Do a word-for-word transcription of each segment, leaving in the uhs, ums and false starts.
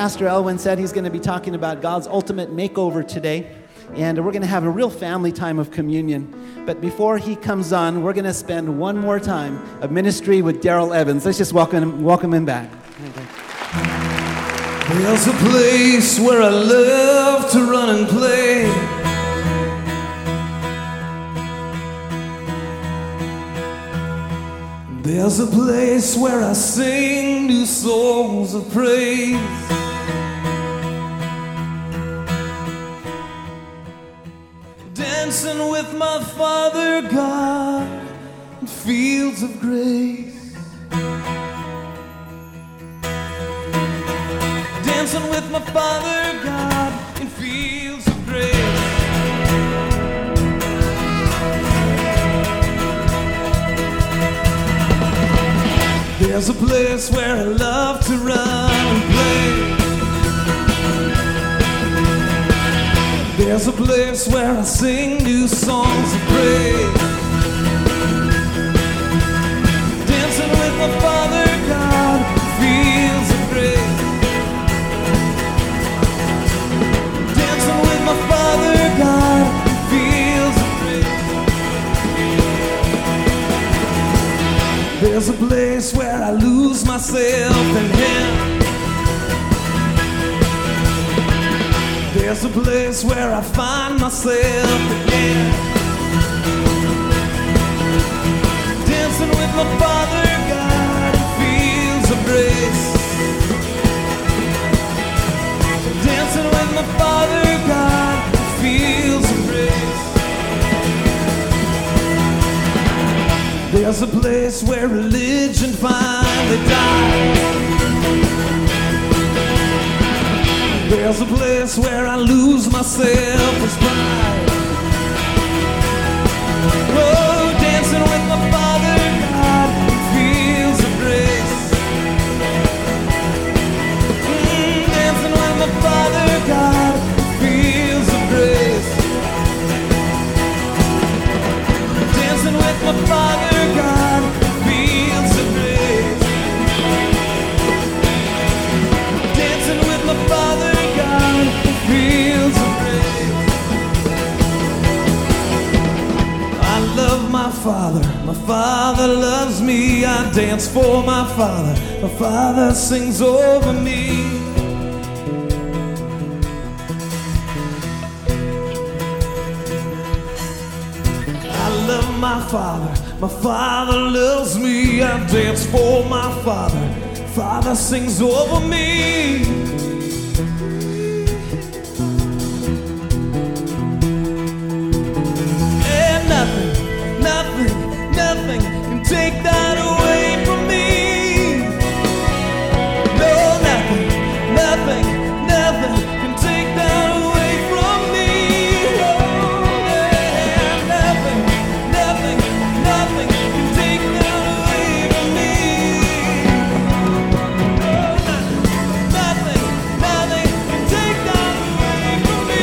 Pastor Elwin said, he's going to be talking about God's ultimate makeover today. And we're going to have a real family time of communion. But before he comes on, we're going to spend one more time of ministry with Daryl Evans. Let's just welcome him, welcome him back. There's a place where I love to run and play. There's a place where I sing new songs of praise. Dancing with my Father God in fields of grace. Dancing with my Father God in fields of grace. There's a place where I love to run and play. There's a place where I sing new songs of praise. Dancing with my Father God in fields of grace. Dancing with my Father God in fields of grace. There's a place where I lose myself in Him. There's a place where I find myself again. Dancing with my Father God in fields of grace. Dancing with my Father God in fields of grace. There's a place where religion finally dies. There's a place where I lose myself as pride. Oh, dancing with my Father God in fields of grace. Mm, dancing with my Father God in fields of grace. Dancing with my Father God in fields of grace. Dancing with my Father fields of grace. I love my Father, my Father loves me. I dance for my Father, my Father sings over me. I love my Father, my Father loves me. I dance for my Father, Father sings over me. Nothing can take that away from me. No, nothing, nothing, nothing can take that away from me. Oh, yeah, nothing, nothing, nothing can take that away from me. Oh, nothing, nothing, nothing can take that away from me.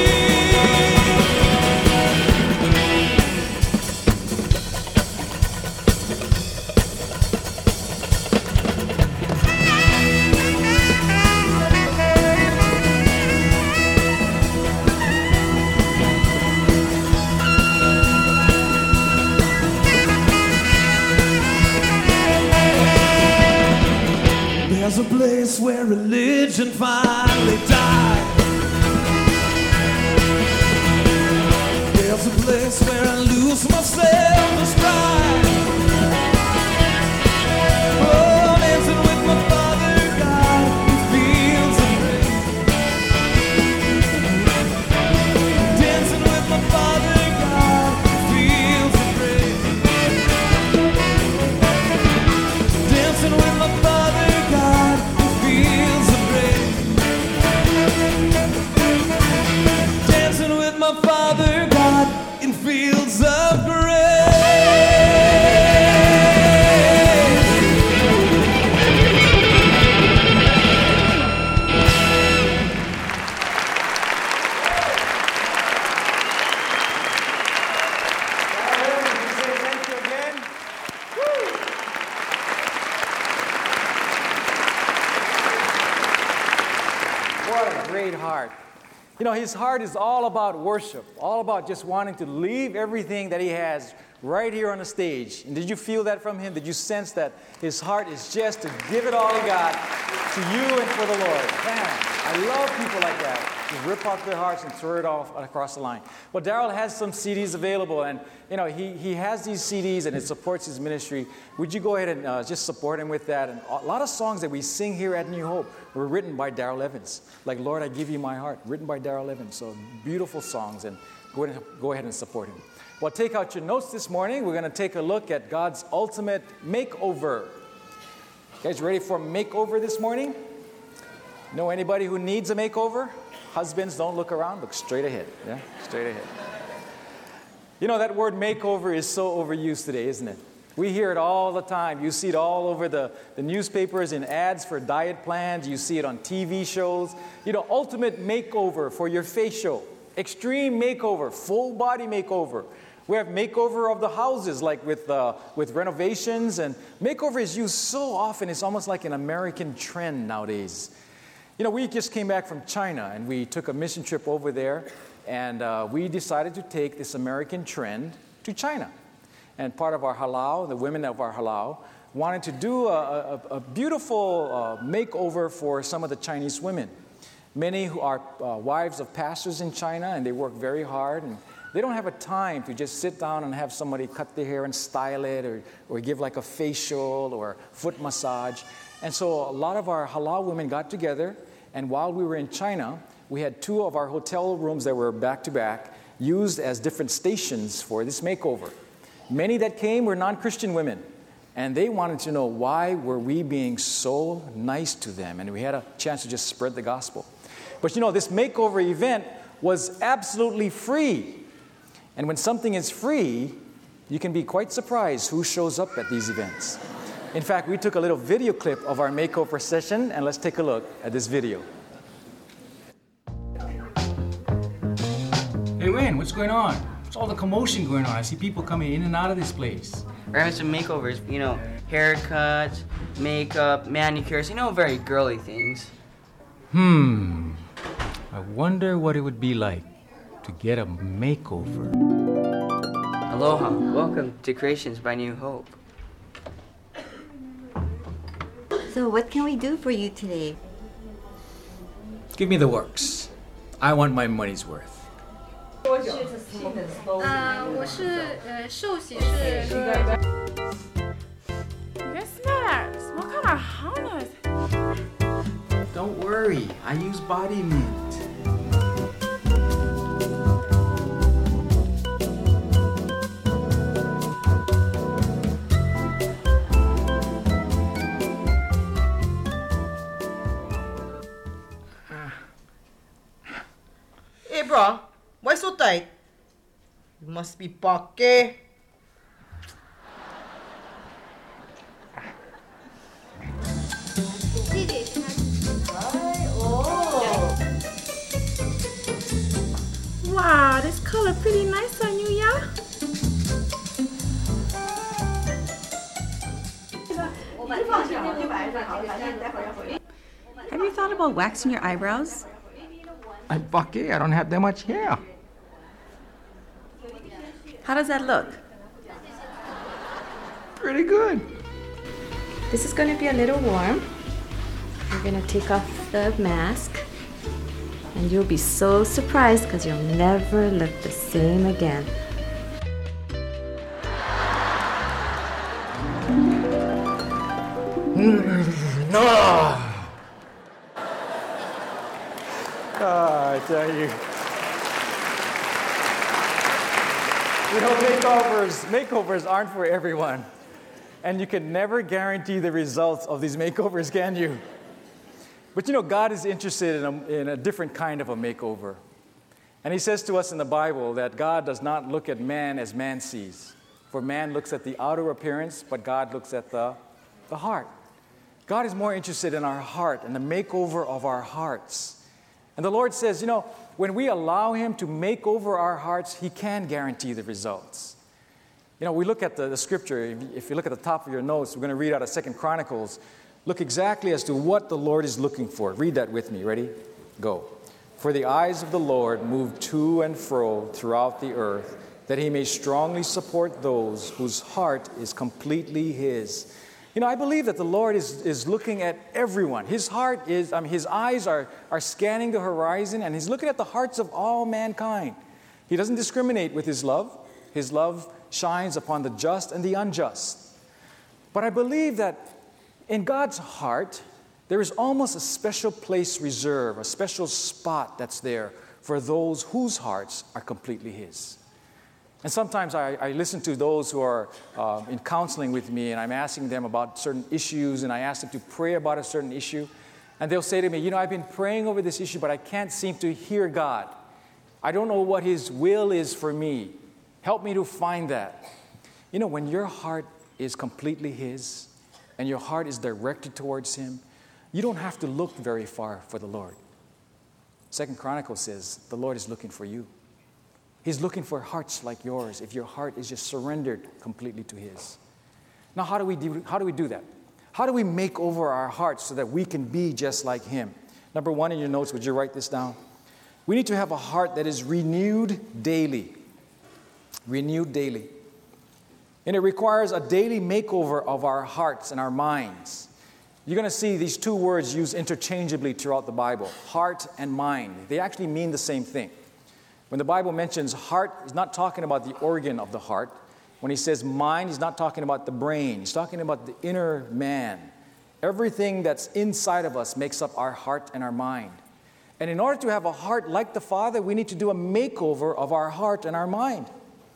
There's a place where religion finally died. There's a place where I lose myself as pride. Oh, dancing with my Father God in fields of grace. Dancing with my Father God in fields of grace. Dancing with my Father God in fields of grace. Dancing with my Father God in fields of grace. What a great heart. You know, his heart is all about worship, all about just wanting to leave everything that he has right here on the stage. And did you feel that from him? Did you sense that his heart is just to give it all he got to you and for the Lord? Man, I love people like that. To rip out their hearts and throw it off across the line. Well, Daryl has some C Ds available, and you know he, he has these C Ds and it supports his ministry. Would you go ahead and uh, just support him with that? And a lot of songs that we sing here at New Hope were written by Daryl Evans. Like Lord, I Give You My Heart, written by Daryl Evans. So beautiful songs, and go ahead, go ahead and support him. Well, take out your notes this morning. We're going to take a look at God's ultimate makeover. You guys ready for a makeover this morning? Know anybody who needs a makeover? Husbands, don't look around. Look straight ahead. Yeah, straight ahead. You know, that word makeover is so overused today, isn't it? We hear it all the time. You see it all over the, the newspapers in ads for diet plans. You see it on T V shows. You know, ultimate makeover for your facial. Extreme makeover. Full body makeover. We have makeover of the houses, like with, uh, with renovations. And makeover is used so often, it's almost like an American trend nowadays. You know, we just came back from China, and we took a mission trip over there, and uh, we decided to take this American trend to China. And part of our halau, the women of our halau, wanted to do a, a, a beautiful uh, makeover for some of the Chinese women. Many who are uh, wives of pastors in China, and they work very hard, and they don't have a time to just sit down and have somebody cut their hair and style it, or, or give like a facial or foot massage. And so a lot of our halal women got together, and while we were in China, we had two of our hotel rooms that were back-to-back used as different stations for this makeover. Many that came were non-Christian women, and they wanted to know why were we being so nice to them, and we had a chance to just spread the gospel. But you know, this makeover event was absolutely free. And when something is free, you can be quite surprised who shows up at these events. In fact, we took a little video clip of our makeover session, and let's take a look at this video. Hey, Wayne, what's going on? What's all the commotion going on? I see people coming in and out of this place. We're having some makeovers, you know, haircuts, makeup, manicures, you know, very girly things. Hmm. I wonder what it would be like to get a makeover. Aloha. Welcome to Creations by New Hope. So what can we do for you today? Give me the works. I want my money's worth. 呃，我是呃寿喜是。Yes, sir. What kind of harness? Don't worry, I use body mint. Hey, bro, why so tight? You must be pake. Wow, this color pretty nice on you, yeah? Have you thought about waxing your eyebrows? I'm fucky. I don't have that much hair. How does that look? Pretty good. This is going to be a little warm. You're going to take off the mask. And you'll be so surprised because you'll never look the same again. No! Oh, I tell you. You know, makeovers, makeovers aren't for everyone. And you can never guarantee the results of these makeovers, can you? But you know, God is interested in a, in a different kind of a makeover. And he says to us in the Bible that God does not look at man as man sees. For man looks at the outer appearance, but God looks at the, the heart. God is more interested in our heart and the makeover of our hearts. And the Lord says, you know, when we allow him to make over our hearts, he can guarantee the results. You know, we look at the, the scripture. If you look at the top of your notes, we're going to read out of Second Chronicles. Look exactly as to what the Lord is looking for. Read that with me. Ready? Go. For the eyes of the Lord move to and fro throughout the earth, that he may strongly support those whose heart is completely his. You know, I believe that the Lord is, is looking at everyone. His heart is, I mean, his eyes are, are scanning the horizon, and he's looking at the hearts of all mankind. He doesn't discriminate with his love. His love shines upon the just and the unjust. But I believe that in God's heart, there is almost a special place reserved, a special spot that's there for those whose hearts are completely his. And sometimes I, I listen to those who are uh, in counseling with me, and I'm asking them about certain issues, and I ask them to pray about a certain issue. And they'll say to me, you know, I've been praying over this issue, but I can't seem to hear God. I don't know what his will is for me. Help me to find that. You know, when your heart is completely his, and your heart is directed towards him, you don't have to look very far for the Lord. Second Chronicles says, the Lord is looking for you. He's looking for hearts like yours if your heart is just surrendered completely to his. Now, how do we do, how do we do that? How do we make over our hearts so that we can be just like him? Number one in your notes, would you write this down? We need to have a heart that is renewed daily. Renewed daily. And it requires a daily makeover of our hearts and our minds. You're going to see these two words used interchangeably throughout the Bible, heart and mind. They actually mean the same thing. When the Bible mentions heart, he's not talking about the organ of the heart. When he says mind, he's not talking about the brain. He's talking about the inner man. Everything that's inside of us makes up our heart and our mind. And in order to have a heart like the Father, we need to do a makeover of our heart and our mind.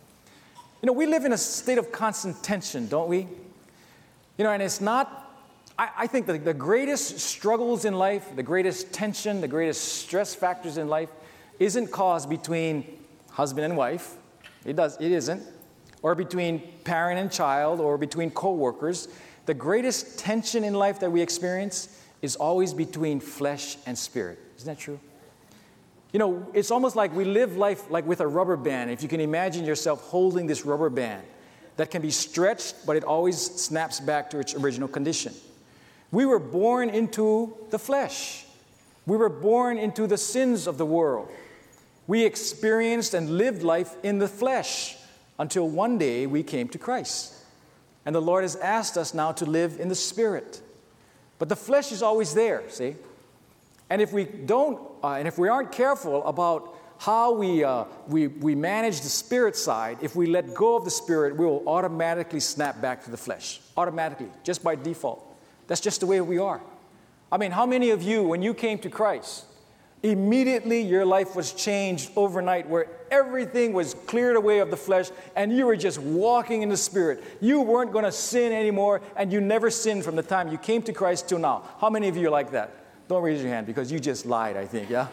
You know, we live in a state of constant tension, don't we? You know, and it's not, I, I think the, the greatest struggles in life, the greatest tension, the greatest stress factors in life isn't caused between husband and wife. It does, it isn't. Or between parent and child, or between co-workers. The greatest tension in life that we experience is always between flesh and spirit. Isn't that true? You know, it's almost like we live life like with a rubber band. If you can imagine yourself holding this rubber band that can be stretched, but it always snaps back to its original condition. We were born into the flesh. We were born into the sins of the world. We experienced and lived life in the flesh until one day we came to Christ. And the Lord has asked us now to live in the Spirit. But the flesh is always there, see? And if we don't, uh, and if we aren't careful about how we, uh, we, we manage the Spirit side, if we let go of the Spirit, we will automatically snap back to the flesh. Automatically, just by default. That's just the way we are. I mean, how many of you, when you came to Christ, immediately your life was changed overnight, where everything was cleared away of the flesh and you were just walking in the Spirit? You weren't going to sin anymore, and you never sinned from the time you came to Christ till now. How many of you are like that? Don't raise your hand, because you just lied, I think, yeah?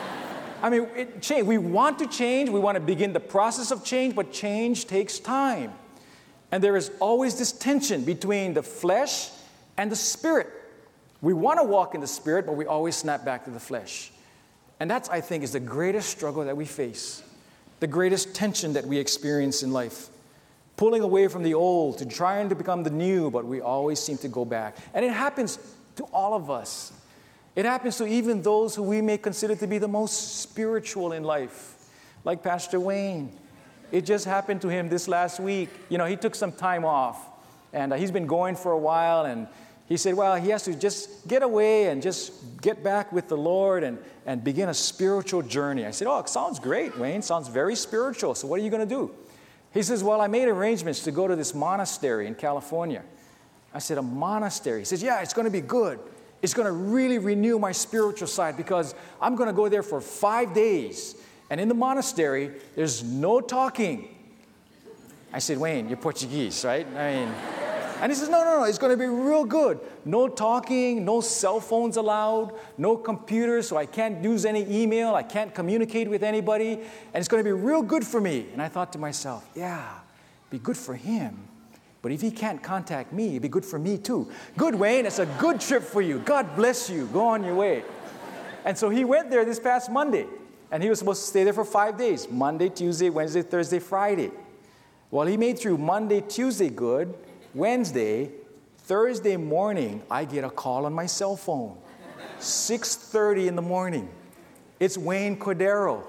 I mean, it change. We want to change. We want to begin the process of change, but change takes time. And there is always this tension between the flesh and the Spirit. We want to walk in the Spirit, but we always snap back to the flesh. And that's, I think, is the greatest struggle that we face, the greatest tension that we experience in life. Pulling away from the old to trying to become the new, but we always seem to go back. And it happens to all of us. It happens to even those who we may consider to be the most spiritual in life, like Pastor Wayne. It just happened to him this last week. You know, he took some time off, and uh, he's been going for a while, and he said, well, he has to just get away and just get back with the Lord and, and begin a spiritual journey. I said, oh, it sounds great, Wayne. Sounds very spiritual. So what are you going to do? He says, well, I made arrangements to go to this monastery in California. I said, a monastery? He says, yeah, it's going to be good. It's going to really renew my spiritual side, because I'm going to go there for five days. And in the monastery, there's no talking. I said, Wayne, you're Portuguese, right? I mean... And he says, no, no, no, it's going to be real good. No talking, no cell phones allowed, no computers, so I can't use any email, I can't communicate with anybody, and it's going to be real good for me. And I thought to myself, yeah, be good for him. But if he can't contact me, it'd be good for me too. Good, Wayne, it's a good trip for you. God bless you. Go on your way. And so he went there this past Monday, and he was supposed to stay there for five days, Monday, Tuesday, Wednesday, Thursday, Friday. Well, he made through Monday, Tuesday good. Wednesday, Thursday morning, I get a call on my cell phone. six thirty in the morning. It's Wayne Cordero.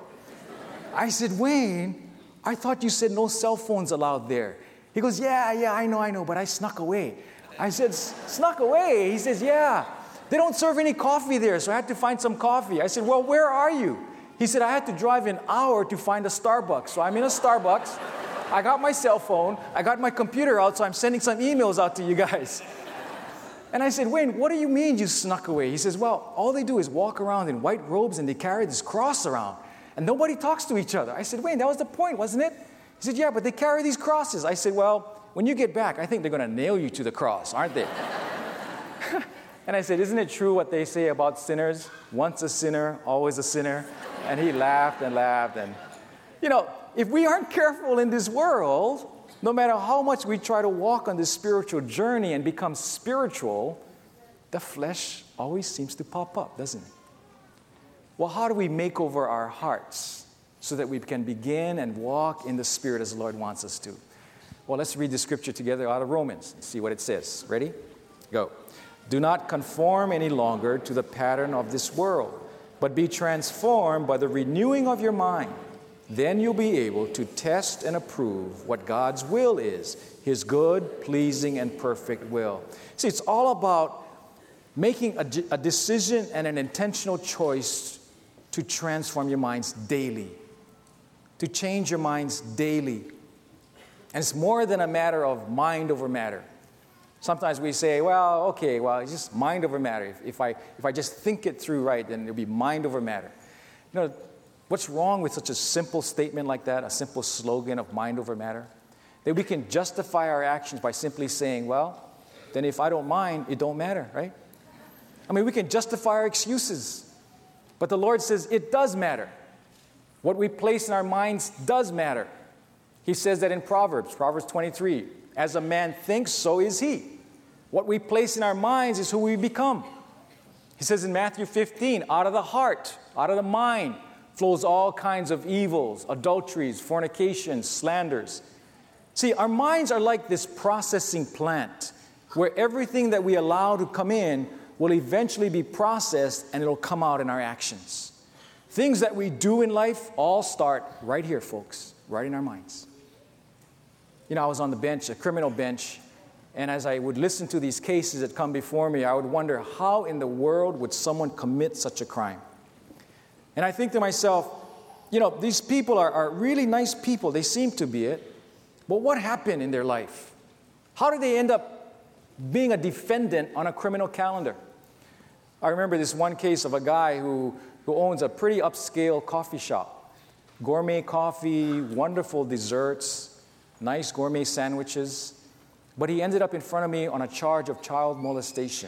I said, Wayne, I thought you said no cell phones allowed there. He goes, yeah, yeah, I know, I know, but I snuck away. I said, snuck away? He says, yeah. They don't serve any coffee there, so I had to find some coffee. I said, well, where are you? He said, I had to drive an hour to find a Starbucks. So I'm in a Starbucks. I got my cell phone. I got my computer out, so I'm sending some emails out to you guys. And I said, Wayne, what do you mean you snuck away? He says, well, all they do is walk around in white robes and they carry this cross around. And nobody talks to each other. I said, Wayne, that was the point, wasn't it? He said, yeah, but they carry these crosses. I said, well, when you get back, I think they're going to nail you to the cross, aren't they? And I said, isn't it true what they say about sinners? Once a sinner, always a sinner. And he laughed and laughed. And, you know, if we aren't careful in this world, no matter how much we try to walk on this spiritual journey and become spiritual, the flesh always seems to pop up, doesn't it? Well, how do we make over our hearts so that we can begin and walk in the Spirit as the Lord wants us to? Well, let's read the scripture together out of Romans and see what it says. Ready? Go. Do not conform any longer to the pattern of this world, but be transformed by the renewing of your mind. Then you'll be able to test and approve what God's will is, His good, pleasing, and perfect will. See, it's all about making a, a decision and an intentional choice to transform your minds daily, to change your minds daily. And it's more than a matter of mind over matter. Sometimes we say, well, okay, well, it's just mind over matter. If, if, I, if I just think it through right, then it'll be mind over matter. You know, what's wrong with such a simple statement like that, a simple slogan of mind over matter? That we can justify our actions by simply saying, well, then if I don't mind, it don't matter, right? I mean, we can justify our excuses. But the Lord says it does matter. What we place in our minds does matter. He says that in Proverbs, Proverbs twenty-three, as a man thinks, so is he. What we place in our minds is who we become. He says in Matthew fifteen, out of the heart, out of the mind, flows all kinds of evils, adulteries, fornications, slanders. See, our minds are like this processing plant where everything that we allow to come in will eventually be processed and it'll come out in our actions. Things that we do in life all start right here, folks, right in our minds. You know, I was on the bench, a criminal bench, and as I would listen to these cases that come before me, I would wonder, how in the world would someone commit such a crime? And I think to myself, you know, these people are, are really nice people. They seem to be it. But what happened in their life? How did they end up being a defendant on a criminal calendar? I remember this one case of a guy who, who owns a pretty upscale coffee shop. Gourmet coffee, wonderful desserts, nice gourmet sandwiches. But he ended up in front of me on a charge of child molestation.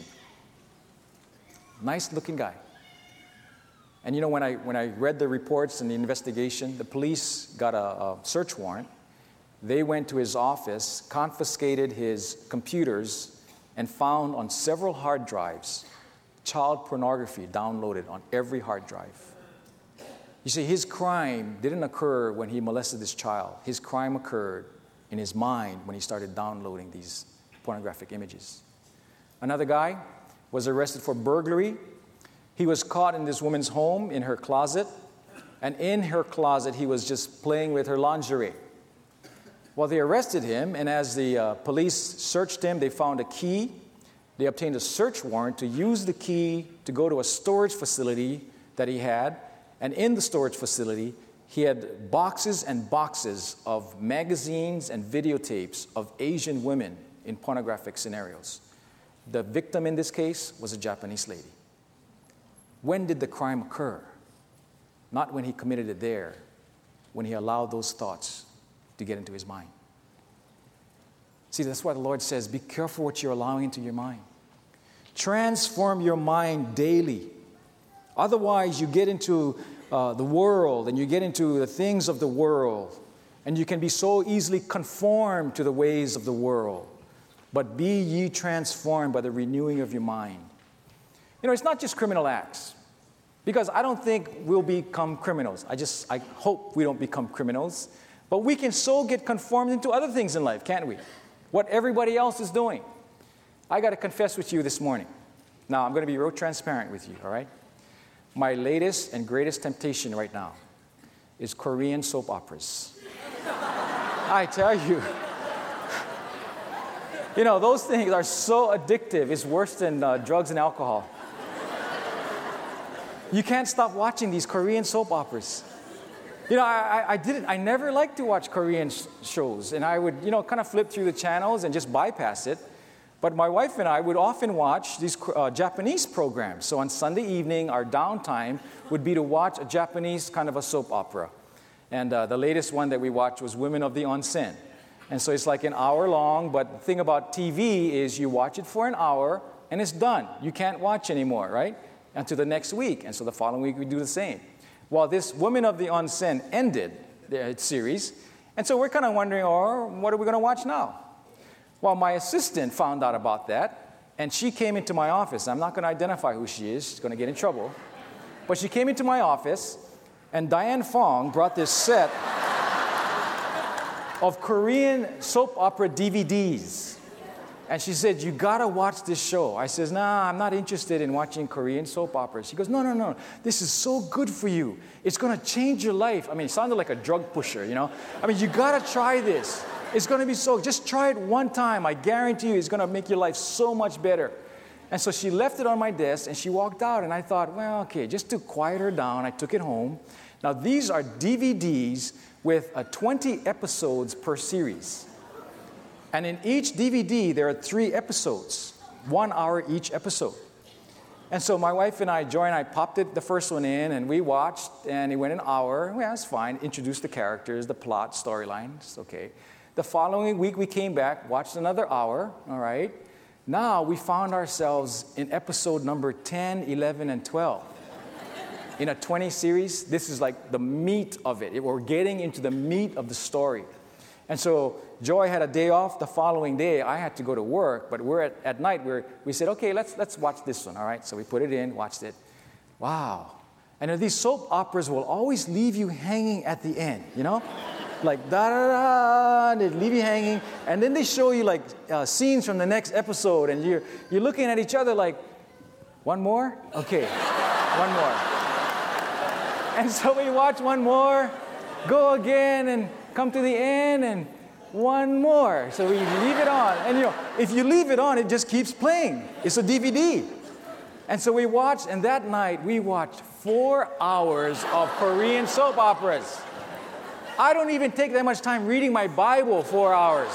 Nice looking guy. And you know, when I, when I read the reports and the investigation, the police got a, a search warrant. They went to his office, confiscated his computers, and found on several hard drives child pornography downloaded on every hard drive. You see, his crime didn't occur when he molested this child. His crime occurred in his mind when he started downloading these pornographic images. Another guy was arrested for burglary. He was caught in this woman's home in her closet, and in her closet he was just playing with her lingerie. Well, they arrested him, and as the uh, police searched him, they found a key. They obtained a search warrant to use the key to go to a storage facility that he had, and in the storage facility, he had boxes and boxes of magazines and videotapes of Asian women in pornographic scenarios. The victim in this case was a Japanese lady. When did the crime occur? Not when he committed it there, when he allowed those thoughts to get into his mind. See, that's why the Lord says, be careful what you're allowing into your mind. Transform your mind daily. Otherwise, you get into uh, the world and you get into the things of the world, and you can be so easily conformed to the ways of the world. But be ye transformed by the renewing of your mind. You know, it's not just criminal acts. Because I don't think we'll become criminals. I just, I hope we don't become criminals. But we can so get conformed into other things in life, can't we? What everybody else is doing. I got to confess with you this morning. Now, I'm going to be real transparent with you, all right? My latest and greatest temptation right now is Korean soap operas. I tell you. You know, those things are so addictive. It's worse than uh, drugs and alcohol. You can't stop watching these Korean soap operas. You know, I, I, I didn't, I never liked to watch Korean sh- shows. And I would, you know, kind of flip through the channels and just bypass it. But my wife and I would often watch these uh, Japanese programs. So on Sunday evening, our downtime would be to watch a Japanese kind of a soap opera. And uh, the latest one that we watched was Women of the Onsen. And so it's like an hour long, but the thing about T V is you watch it for an hour and it's done. You can't watch anymore, right? Until the next week. And so the following week we do the same. Well, this Women of the Onsen ended the series. And so we're kind of wondering, oh, what are we going to watch now? Well, my assistant found out about that, and she came into my office. I'm not going to identify who she is. She's going to get in trouble. But she came into my office, and Diane Fong brought this set of Korean soap opera D V Ds. And she said, you got to watch this show. I says, nah, I'm not interested in watching Korean soap operas. She goes, no, no, no. This is so good for you. It's going to change your life. I mean, it sounded like a drug pusher, you know. I mean, you got to try this. It's going to be so, just try it one time. I guarantee you it's going to make your life so much better. And so she left it on my desk and she walked out. And I thought, well, okay, just to quiet her down, I took it home. Now, these are D V Ds with uh, twenty episodes per series. And in each D V D, there are three episodes, one hour each episode. And so my wife and I joined, I popped it, the first one in, and we watched, and it went an hour. Well, that's fine. Introduced the characters, the plot, storyline. It's okay. The following week, we came back, watched another hour, all right? Now, we found ourselves in episode number ten, eleven, and twelve. In a twenty series, this is like the meat of it. We're getting into the meat of the story. And so Joy had a day off the following day. I had to go to work, but we're at, at night, we're, we said, okay, let's, let's watch this one, all right? So we put it in, watched it. Wow. And these soap operas will always leave you hanging at the end, you know? Like, da-da-da, they leave you hanging. And then they show you, like, uh, scenes from the next episode, and you're, you're looking at each other like, one more? Okay, one more. And so we watch one more, go again, and come to the end, and one more. So we leave it on. And, you know, if you leave it on, it just keeps playing. It's a D V D. And so we watched, and that night, we watched four hours of Korean soap operas. I don't even take that much time reading my Bible, four hours.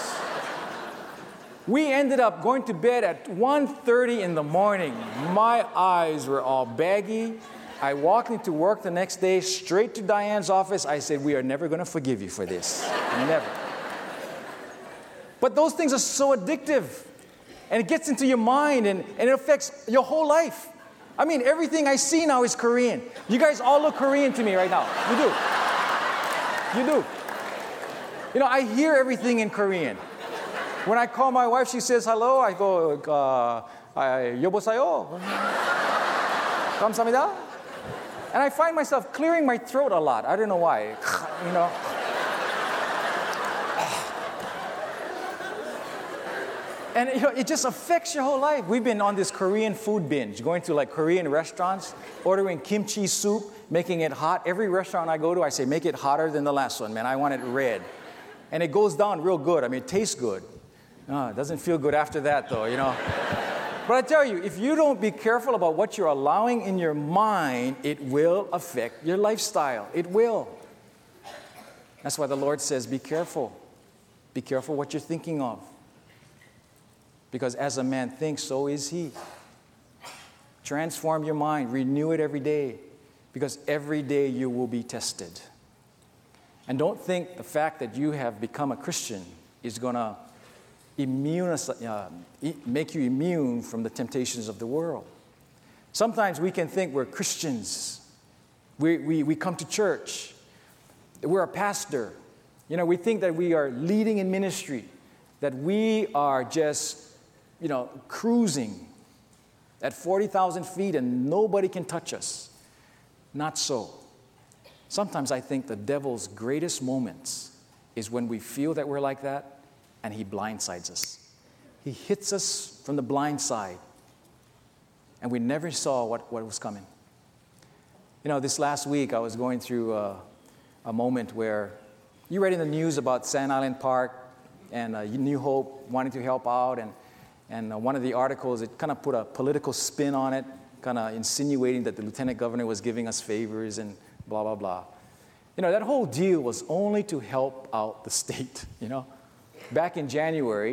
We ended up going to bed at one thirty in the morning. My eyes were all baggy. I walked into work the next day, straight to Diane's office. I said, we are never going to forgive you for this. Never. But those things are so addictive. And it gets into your mind, and, and it affects your whole life. I mean, everything I see now is Korean. You guys all look Korean to me right now. You do. You do. You know, I hear everything in Korean. When I call my wife, she says hello. I go, uh, 여보세요. 감사합니다. And I find myself clearing my throat a lot. I don't know why. You know. And you know, it just affects your whole life. We've been on this Korean food binge, going to like Korean restaurants, ordering kimchi soup, making it hot. Every restaurant I go to, I say, make it hotter than the last one, man. I want it red. And it goes down real good. I mean, it tastes good. Oh, it doesn't feel good after that, though, you know. But I tell you, if you don't be careful about what you're allowing in your mind, it will affect your lifestyle. It will. That's why the Lord says, be careful. Be careful what you're thinking of. Because as a man thinks, so is he. Transform your mind. Renew it every day. Because every day you will be tested. And don't think the fact that you have become a Christian is going to immune, uh, make you immune from the temptations of the world. Sometimes we can think we're Christians. We, we, we come to church. We're a pastor. You know, we think that we are leading in ministry, that we are just, you know, cruising at forty thousand feet and nobody can touch us. Not so. Sometimes I think the devil's greatest moments is when we feel that we're like that, and he blindsides us. He hits us from the blind side. And we never saw what, what was coming. You know, this last week I was going through a, a moment where you read in the news about Sand Island Park and uh, New Hope wanting to help out, and, and uh, one of the articles, it kind of put a political spin on it, kind of insinuating that the lieutenant governor was giving us favors and blah, blah, blah. You know, that whole deal was only to help out the state, you know. Back in January,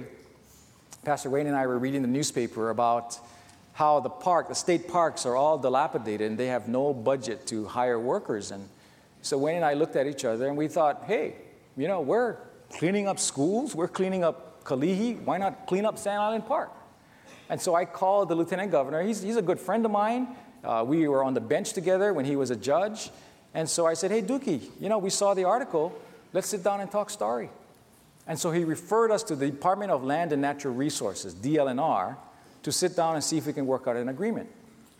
Pastor Wayne and I were reading the newspaper about how the park, the state parks are all dilapidated and they have no budget to hire workers. And so Wayne and I looked at each other and we thought, hey, you know, we're cleaning up schools, we're cleaning up Kalihi, why not clean up Sand Island Park? And so I called the lieutenant governor. He's, he's a good friend of mine. Uh, we were on the bench together when he was a judge. And so I said, hey, Dookie, you know, we saw the article. Let's sit down and talk story. And so he referred us to the Department of Land and Natural Resources, D L N R, to sit down and see if we can work out an agreement.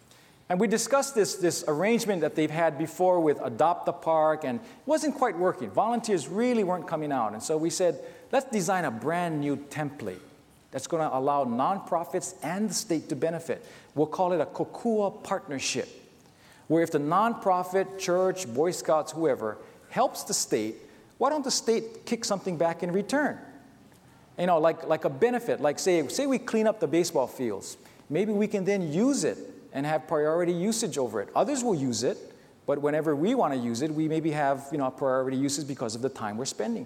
And we discussed this, this arrangement that they've had before with Adopt the Park, and it wasn't quite working. Volunteers really weren't coming out. And so we said, let's design a brand new template that's going to allow nonprofits and the state to benefit. We'll call it a Kokua partnership, where if the nonprofit, church, Boy Scouts, whoever, helps the state, why don't the state kick something back in return? You know, like, like a benefit, like say, say we clean up the baseball fields. Maybe we can then use it and have priority usage over it. Others will use it, but whenever we want to use it, we maybe have, you know, priority usage because of the time we're spending.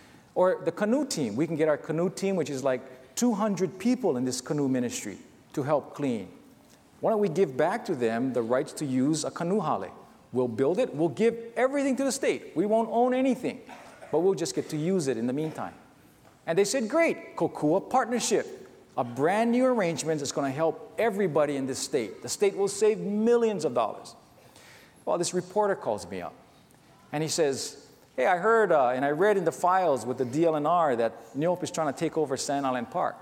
Or the canoe team. We can get our canoe team, which is like two hundred people in this canoe ministry, to help clean. Why don't we give back to them the rights to use a canoe hale? We'll build it. We'll give everything to the state. We won't own anything, but we'll just get to use it in the meantime. And they said, great, Kokua partnership, a brand new arrangement that's going to help everybody in this state. The state will save millions of dollars. Well, this reporter calls me up, and he says, hey, I heard uh, and I read in the files with the D L N R that New Hope is trying to take over Sand Island Park.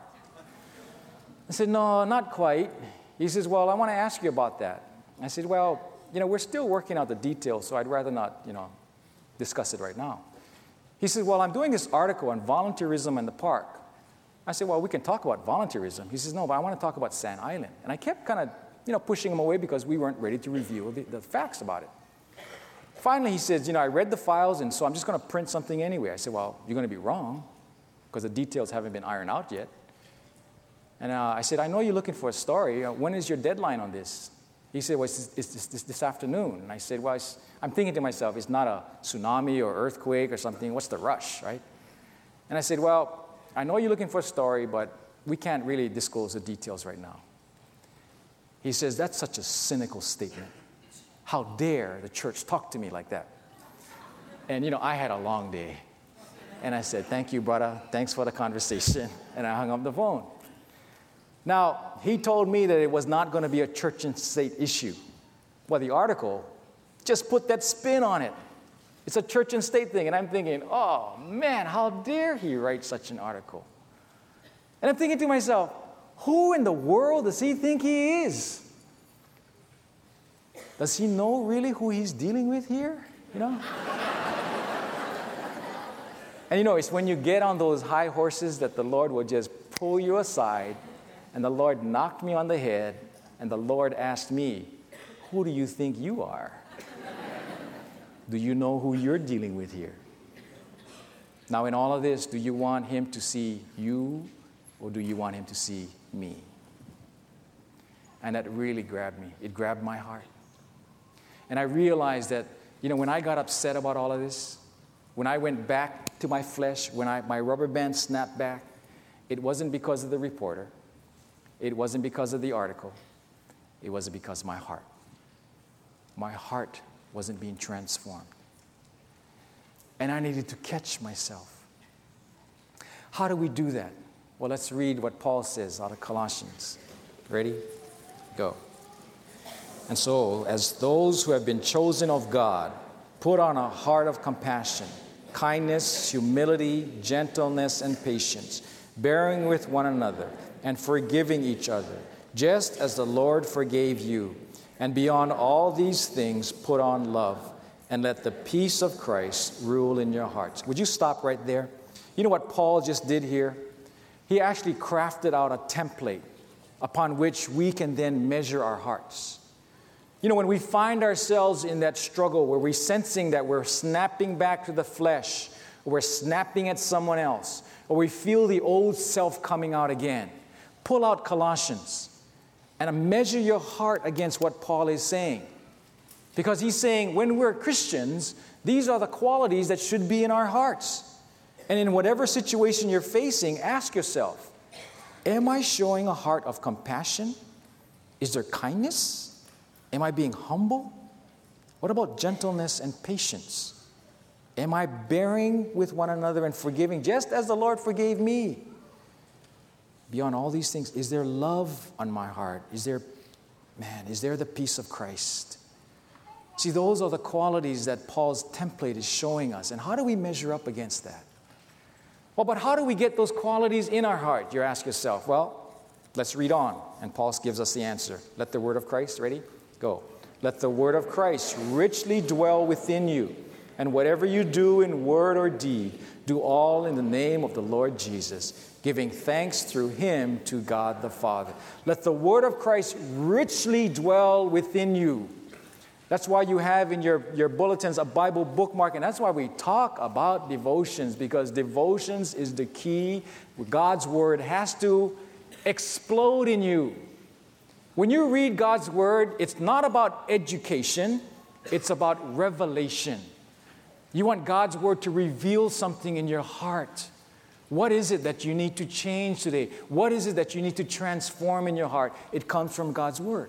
I said, no, not quite. He says, well, I want to ask you about that. I said, well, you know, we're still working out the details, so I'd rather not, you know, discuss it right now. He said, well, I'm doing this article on volunteerism in the park. I said, well, we can talk about volunteerism. He says, no, but I want to talk about Sand Island. And I kept kind of, you know, pushing him away because we weren't ready to review the, the facts about it. Finally, he says, you know, I read the files, and so I'm just going to print something anyway. I said, well, you're going to be wrong because the details haven't been ironed out yet. And uh, I said, I know you're looking for a story. Uh, when is your deadline on this? He said, well, it's, it's, it's this, this afternoon. And I said, well, it's, I'm thinking to myself, it's not a tsunami or earthquake or something. What's the rush, right? And I said, well, I know you're looking for a story, but we can't really disclose the details right now. He says, that's such a cynical statement. How dare the church talk to me like that? And, you know, I had a long day. And I said, thank you, brother. Thanks for the conversation. And I hung up the phone. Now, he told me that it was not going to be a church and state issue. Well, the article just put that spin on it. It's a church and state thing. And I'm thinking, oh, man, how dare he write such an article? And I'm thinking to myself, who in the world does he think he is? Does he know really who he's dealing with here? You know? And you know, it's when you get on those high horses that the Lord will just pull you aside. And the Lord knocked me on the head, and the Lord asked me, who do you think you are? Do you know who you're dealing with here? Now, in all of this, do you want him to see you, or do you want him to see me? And that really grabbed me. It grabbed my heart. And I realized that, you know, when I got upset about all of this, when I went back to my flesh, when I, my rubber band snapped back, it wasn't because of the reporter. It wasn't because of the article. It wasn't because of my heart. My heart wasn't being transformed. And I needed to catch myself. How do we do that? Well, let's read what Paul says out of Colossians. Ready? Go. And so, as those who have been chosen of God, put on a heart of compassion, kindness, humility, gentleness, and patience, bearing with one another, and forgiving each other, just as the Lord forgave you. And beyond all these things, put on love, and let the peace of Christ rule in your hearts. Would you stop right there? You know what Paul just did here? He actually crafted out a template upon which we can then measure our hearts. You know, when we find ourselves in that struggle where we're sensing that we're snapping back to the flesh, or we're snapping at someone else, or we feel the old self coming out again, pull out Colossians and measure your heart against what Paul is saying. Because he's saying when we're Christians, these are the qualities that should be in our hearts. And in whatever situation you're facing, ask yourself, am I showing a heart of compassion? Is there kindness? Am I being humble? What about gentleness and patience? Am I bearing with one another and forgiving just as the Lord forgave me? Beyond all these things, is there love on my heart? Is there, man, is there the peace of Christ? See, those are the qualities that Paul's template is showing us. And how do we measure up against that? Well, but how do we get those qualities in our heart? You ask yourself. Well, let's read on. And Paul gives us the answer. Let the word of Christ, ready? Go. Let the word of Christ richly dwell within you. And whatever you do in word or deed, do all in the name of the Lord Jesus, giving thanks through him to God the Father. Let the word of Christ richly dwell within you. That's why you have in your, your bulletins a Bible bookmark, and that's why we talk about devotions, because devotions is the key. God's word has to explode in you. When you read God's word, it's not about education, it's about revelation. You want God's word to reveal something in your heart. What is it that you need to change today? What is it that you need to transform in your heart? It comes from God's word.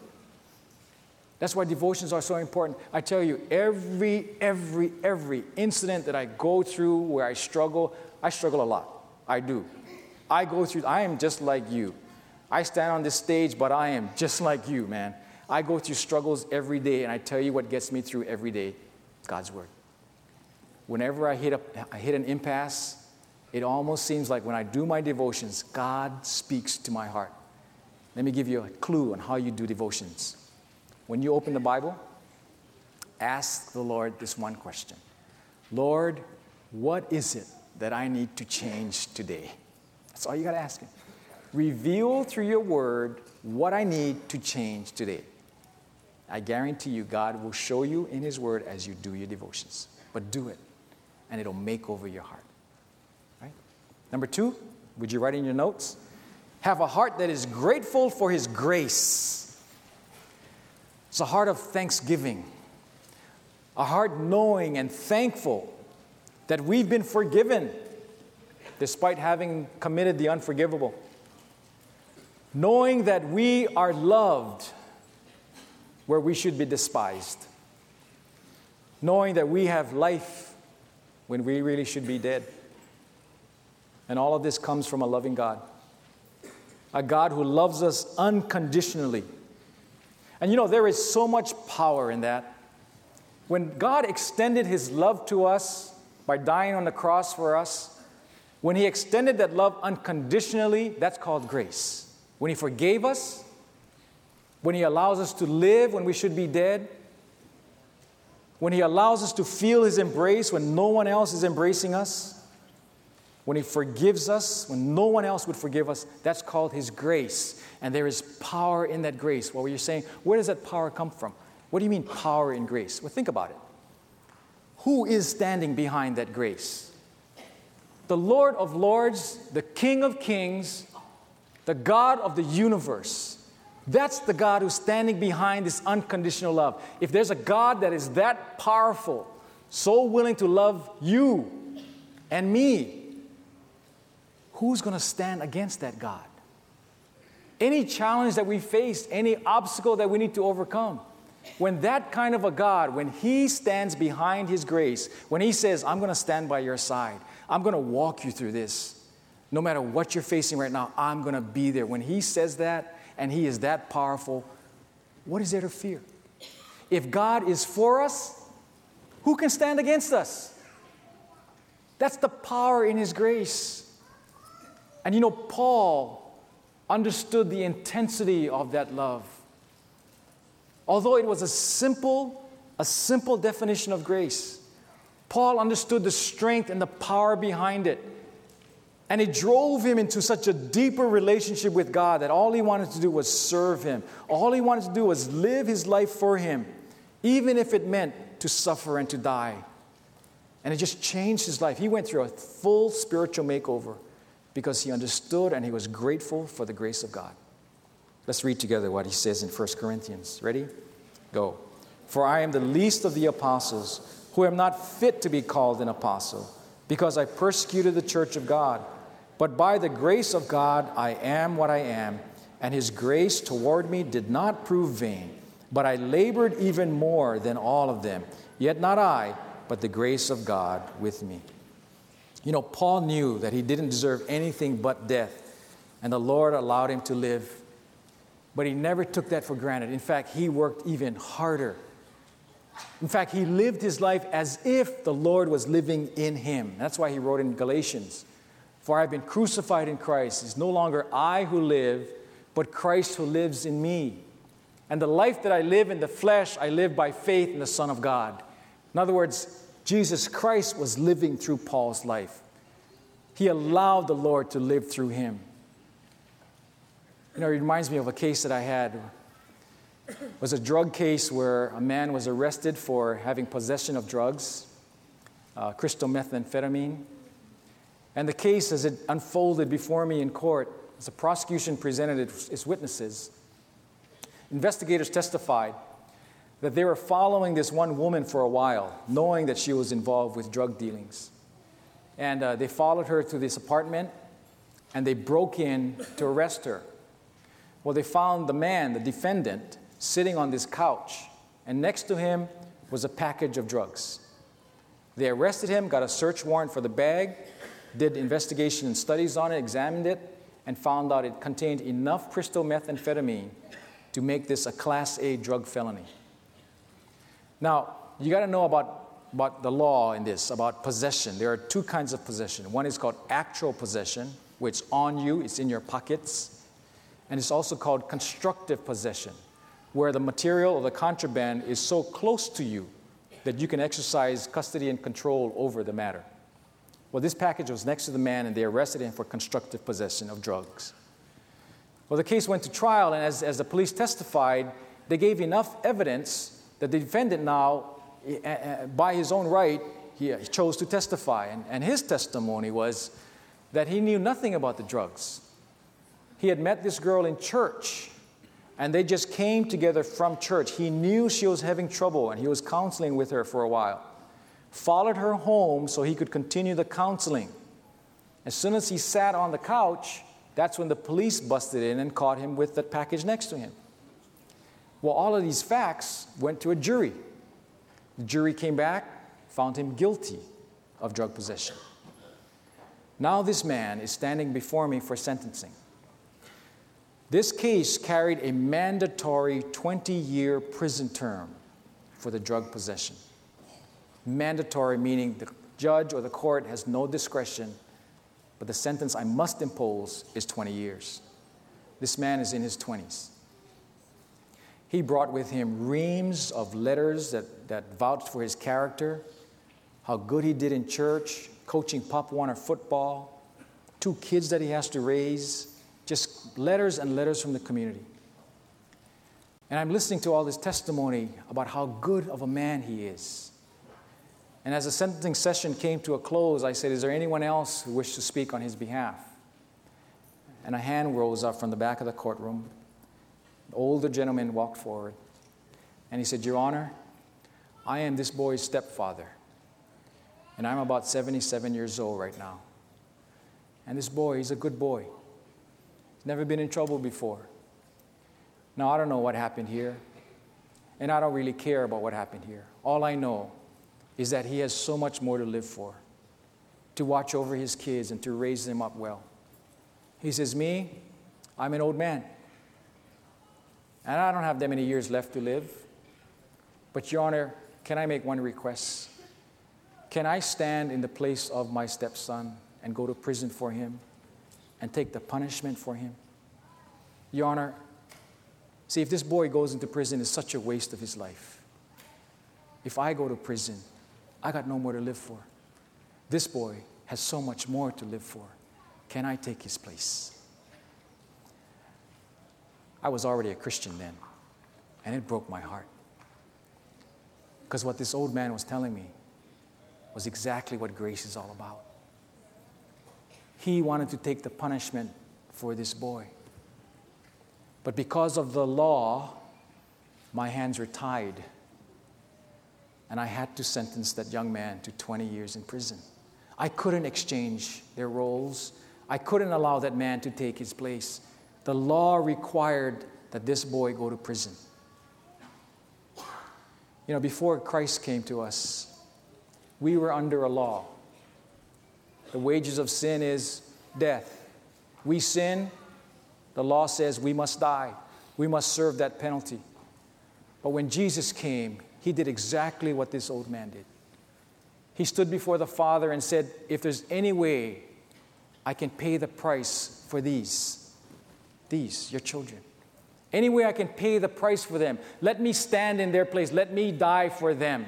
That's why devotions are so important. I tell you, every, every, every incident that I go through where I struggle, I struggle a lot. I do. I go through, I am just like you. I stand on this stage, but I am just like you, man. I go through struggles every day, and I tell you what gets me through every day, God's word. Whenever I hit, a, I hit an impasse, it almost seems like when I do my devotions, God speaks to my heart. Let me give you a clue on how you do devotions. When you open the Bible, ask the Lord this one question. Lord, what is it that I need to change today? That's all you got to ask him. Reveal through your word what I need to change today. I guarantee you God will show you in his word as you do your devotions. But do it, and it'll make over your heart. Right? Number two, would you write in your notes? Have a heart that is grateful for his grace. It's a heart of thanksgiving. A heart knowing and thankful that we've been forgiven despite having committed the unforgivable. Knowing that we are loved where we should be despised. Knowing that we have life when we really should be dead. And all of this comes from a loving God. A God who loves us unconditionally. And you know, there is so much power in that. When God extended his love to us by dying on the cross for us, when he extended that love unconditionally, that's called grace. When he forgave us, when he allows us to live when we should be dead, when he allows us to feel his embrace when no one else is embracing us, when he forgives us when no one else would forgive us, that's called his grace. And there is power in that grace. Well, you're saying, where does that power come from? What do you mean power in grace? Well, think about it. Who is standing behind that grace? The Lord of Lords, the King of Kings, the God of the universe. That's the God who's standing behind this unconditional love. If there's a God that is that powerful, so willing to love you and me, who's going to stand against that God? Any challenge that we face, any obstacle that we need to overcome, when that kind of a God, when he stands behind his grace, when he says, I'm going to stand by your side, I'm going to walk you through this, no matter what you're facing right now, I'm going to be there. When he says that, and he is that powerful, what is there to fear? If God is for us, who can stand against us? That's the power in his grace. And you know, Paul understood the intensity of that love. Although it was a simple, a simple definition of grace, Paul understood the strength and the power behind it. And it drove him into such a deeper relationship with God that all he wanted to do was serve him. All he wanted to do was live his life for him, even if it meant to suffer and to die. And it just changed his life. He went through a full spiritual makeover because he understood and he was grateful for the grace of God. Let's read together what he says in First Corinthians. Ready? Go. For I am the least of the apostles, who am not fit to be called an apostle, because I persecuted the church of God. But by the grace of God I am what I am, and his grace toward me did not prove vain. But I labored even more than all of them. Yet not I, but the grace of God with me. You know, Paul knew that he didn't deserve anything but death, and the Lord allowed him to live. But he never took that for granted. In fact, he worked even harder. In fact, he lived his life as if the Lord was living in him. That's why he wrote in Galatians, for I have been crucified in Christ. It's no longer I who live, but Christ who lives in me. And the life that I live in the flesh, I live by faith in the Son of God. In other words, Jesus Christ was living through Paul's life. He allowed the Lord to live through him. You know, it reminds me of a case that I had. It was a drug case where a man was arrested for having possession of drugs, uh, crystal methamphetamine. And the case, as it unfolded before me in court, as the prosecution presented its, its witnesses, investigators testified that they were following this one woman for a while, knowing that she was involved with drug dealings. And uh, they followed her to this apartment, and they broke in to arrest her. Well, they found the man, the defendant, sitting on this couch, and next to him was a package of drugs. They arrested him, got a search warrant for the bag, did investigation and studies on it, examined it, and found out it contained enough crystal methamphetamine to make this a Class A drug felony. Now, you got to know about, about the law in this, about possession. There are two kinds of possession. One is called actual possession, which is on you, it's in your pockets. And it's also called constructive possession, where the material or the contraband is so close to you that you can exercise custody and control over the matter. Well, this package was next to the man, and they arrested him for constructive possession of drugs. Well, the case went to trial, and as, as the police testified, they gave enough evidence that the defendant now, uh, by his own right, he, he chose to testify. And, and his testimony was that he knew nothing about the drugs. He had met this girl in church, and they just came together from church. He knew she was having trouble, and he was counseling with her for a while. Followed her home so he could continue the counseling. As soon as he sat on the couch, that's when the police busted in and caught him with that package next to him. Well, all of these facts went to a jury. The jury came back, found him guilty of drug possession. Now this man is standing before me for sentencing. This case carried a mandatory twenty-year prison term for the drug possession. Mandatory meaning the judge or the court has no discretion, but the sentence I must impose is twenty years. This man is in his twenties. He brought with him reams of letters that, that vouched for his character, how good he did in church, coaching Pop Warner football, two kids that he has to raise, just letters and letters from the community. And I'm listening to all this testimony about how good of a man he is. And as the sentencing session came to a close, I said, is there anyone else who wished to speak on his behalf? And a hand rose up from the back of the courtroom. An older gentleman walked forward, and he said, Your Honor, I am this boy's stepfather, and I'm about seventy-seven years old right now. And this boy, he's a good boy. He's never been in trouble before. Now, I don't know what happened here, and I don't really care about what happened here. All I know is that he has so much more to live for, to watch over his kids and to raise them up well. He says, me, I'm an old man, and I don't have that many years left to live. But, Your Honor, can I make one request? Can I stand in the place of my stepson and go to prison for him and take the punishment for him? Your Honor, see, if this boy goes into prison, it's such a waste of his life. If I go to prison, I got no more to live for. This boy has so much more to live for. Can I take his place? I was already a Christian then, and it broke my heart. Because what this old man was telling me was exactly what grace is all about. He wanted to take the punishment for this boy. But because of the law, my hands were tied. And I had to sentence that young man to twenty years in prison. I couldn't exchange their roles. I couldn't allow that man to take his place. The law required that this boy go to prison. You know, before Christ came to us, we were under a law. The wages of sin is death. We sin, the law says we must die. We must serve that penalty. But when Jesus came, he did exactly what this old man did. He stood before the Father and said, if there's any way I can pay the price for these, these, your children, any way I can pay the price for them, let me stand in their place. Let me die for them.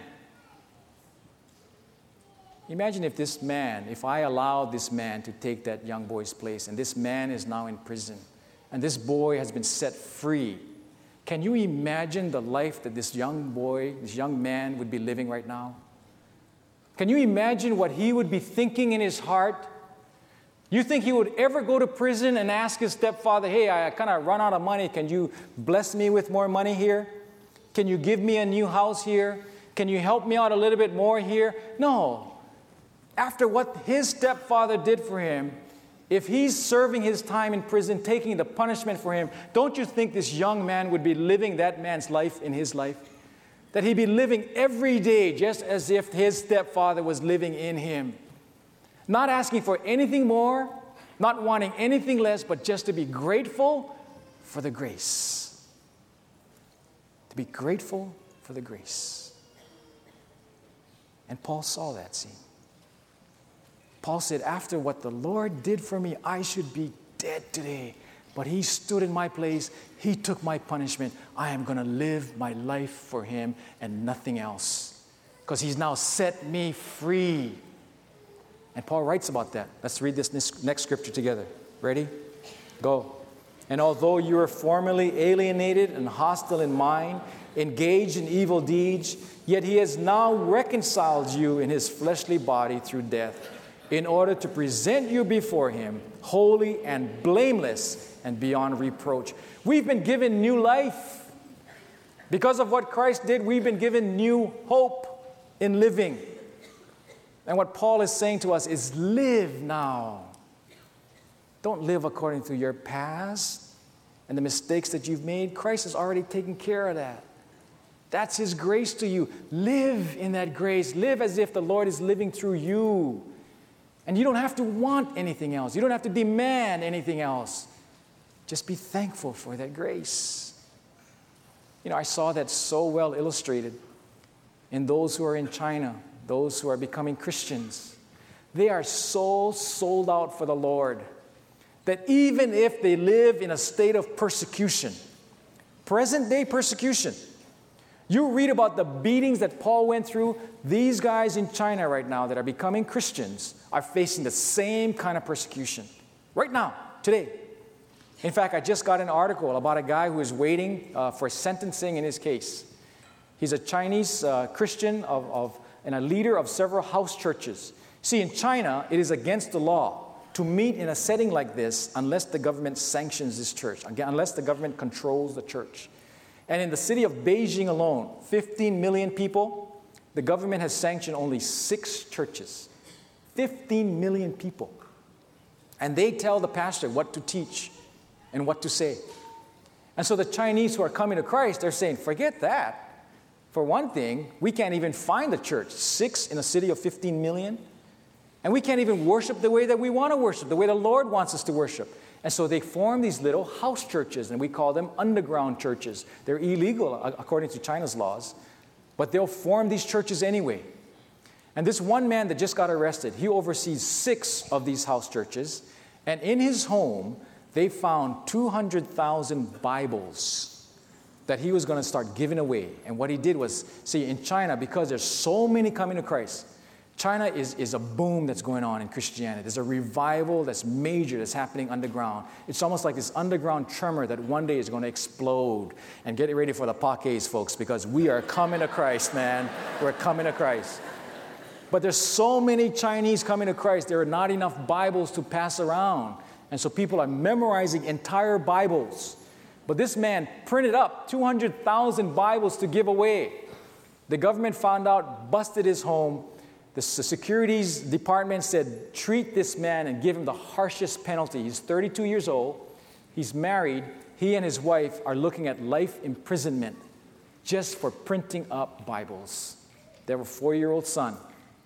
Imagine if this man, if I allowed this man to take that young boy's place, and this man is now in prison, and this boy has been set free. Can you imagine the life that this young boy, this young man would be living right now? Can you imagine what he would be thinking in his heart? You think he would ever go to prison and ask his stepfather, hey, I kind of run out of money. Can you bless me with more money here? Can you give me a new house here? Can you help me out a little bit more here? No. After what his stepfather did for him, if he's serving his time in prison, taking the punishment for him, don't you think this young man would be living that man's life in his life? That he'd be living every day just as if his stepfather was living in him. Not asking for anything more, not wanting anything less, but just to be grateful for the grace. To be grateful for the grace. And Paul saw that scene. Paul said, after what the Lord did for me, I should be dead today. But he stood in my place. He took my punishment. I am going to live my life for him and nothing else. Because he's now set me free. And Paul writes about that. Let's read this next scripture together. Ready? Go. And although you were formerly alienated and hostile in mind, engaged in evil deeds, yet he has now reconciled you in his fleshly body through death, in order to present you before him holy and blameless and beyond reproach. We've been given new life. Because of what Christ did, we've been given new hope in living. And what Paul is saying to us is live now. Don't live according to your past and the mistakes that you've made. Christ has already taken care of that. That's his grace to you. Live in that grace. Live as if the Lord is living through you. And you don't have to want anything else. You don't have to demand anything else. Just be thankful for that grace. You know, I saw that so well illustrated in those who are in China, those who are becoming Christians. They are so sold out for the Lord that even if they live in a state of persecution, present-day persecution, you read about the beatings that Paul went through. These guys in China right now that are becoming Christians are facing the same kind of persecution. Right now, today. In fact, I just got an article about a guy who is waiting uh, for sentencing in his case. He's a Chinese uh, Christian of, of, and a leader of several house churches. See, in China, it is against the law to meet in a setting like this unless the government sanctions this church, unless the government controls the church. And in the city of Beijing alone, fifteen million people, the government has sanctioned only six churches. fifteen million people. And they tell the pastor what to teach and what to say. And so the Chinese who are coming to Christ, they're saying, forget that. For one thing, we can't even find a church. Six in a city of fifteen million. And we can't even worship the way that we want to worship, the way the Lord wants us to worship. And so they form these little house churches, and we call them underground churches. They're illegal according to China's laws, but they'll form these churches anyway. And this one man that just got arrested, he oversees six of these house churches, and in his home, they found two hundred thousand Bibles that he was going to start giving away. And what he did was, see, in China, because there's so many coming to Christ, China is, is a boom that's going on in Christianity. There's a revival that's major, that's happening underground. It's almost like this underground tremor that one day is going to explode. And get ready for the Pakes, folks, because we are coming to Christ, man. We're coming to Christ. But there's so many Chinese coming to Christ, there are not enough Bibles to pass around. And so people are memorizing entire Bibles. But this man printed up two hundred thousand Bibles to give away. The government found out, busted his home. The securities department said, treat this man and give him the harshest penalty. He's thirty-two years old. He's married. He and his wife are looking at life imprisonment just for printing up Bibles. They have a four-year-old son.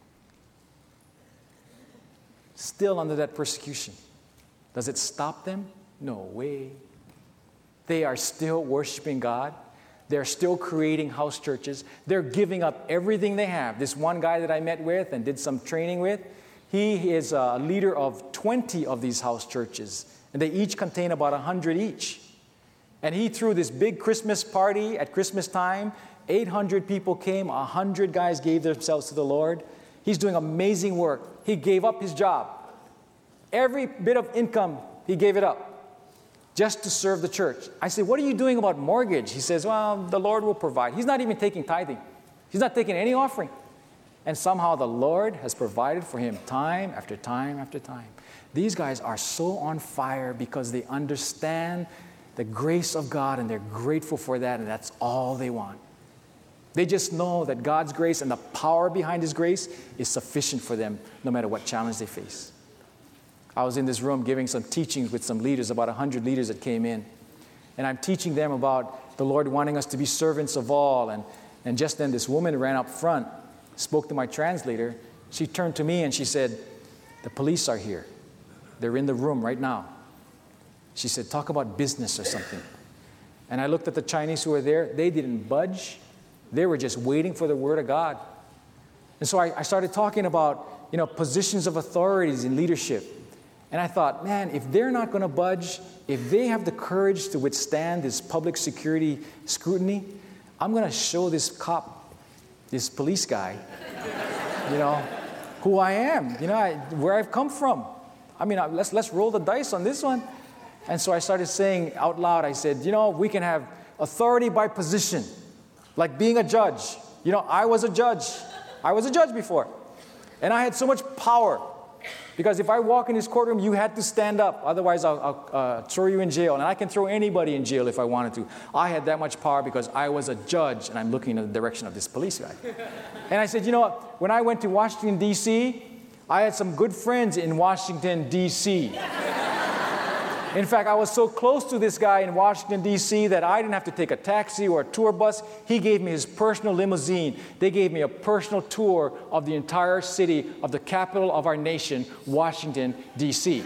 Still under that persecution. Does it stop them? No way. They are still worshiping God. They're still creating house churches. They're giving up everything they have. This one guy that I met with and did some training with, he is a leader of twenty of these house churches. And they each contain about one hundred each. And he threw this big Christmas party at Christmas time. eight hundred people came. one hundred guys gave themselves to the Lord. He's doing amazing work. He gave up his job. Every bit of income, he gave it up just to serve the church. I said, what are you doing about mortgage? He says, well, the Lord will provide. He's not even taking tithing. He's not taking any offering. And somehow the Lord has provided for him time after time after time. These guys are so on fire because they understand the grace of God and they're grateful for that, and that's all they want. They just know that God's grace and the power behind His grace is sufficient for them no matter what challenge they face. I was in this room giving some teachings with some leaders, about one hundred leaders that came in. And I'm teaching them about the Lord wanting us to be servants of all. And, and just then this woman ran up front, spoke to my translator. She turned to me and she said, the police are here. They're in the room right now. She said, talk about business or something. And I looked at the Chinese who were there. They didn't budge. They were just waiting for the word of God. And so I, I started talking about, you know, positions of authorities in leadership. And I thought, man, if they're not going to budge, if they have the courage to withstand this public security scrutiny, I'm going to show this cop, this police guy, you know, who I am, you know, I, where I've come from. I mean, let's, let's roll the dice on this one. And so I started saying out loud, I said, you know, we can have authority by position, like being a judge. You know, I was a judge. I was a judge before. And I had so much power. Because if I walk in this courtroom, you had to stand up. Otherwise, I'll, I'll uh, throw you in jail. And I can throw anybody in jail if I wanted to. I had that much power because I was a judge, and I'm looking in the direction of this police guy. And I said, you know what? When I went to Washington, D C, I had some good friends in Washington, D C In fact, I was so close to this guy in Washington, D C that I didn't have to take a taxi or a tour bus. He gave me his personal limousine. They gave me a personal tour of the entire city of the capital of our nation, Washington, D C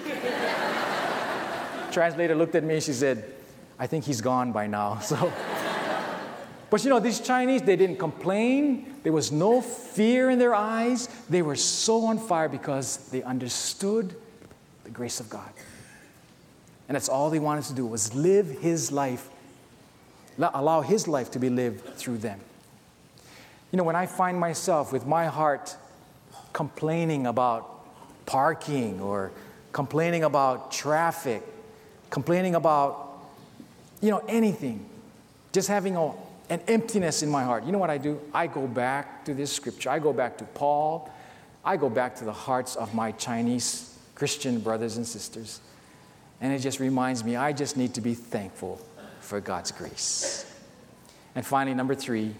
Translator looked at me and she said, I think he's gone by now. So, but you know, these Chinese, they didn't complain. There was no fear in their eyes. They were so on fire because they understood the grace of God. And that's all they wanted to do, was live His life, allow His life to be lived through them. You know, when I find myself with my heart complaining about parking or complaining about traffic, complaining about, you know, anything, just having a, an emptiness in my heart, you know what I do? I go back to this scripture. I go back to Paul. I go back to the hearts of my Chinese Christian brothers and sisters. And it just reminds me, I just need to be thankful for God's grace. And finally, number three,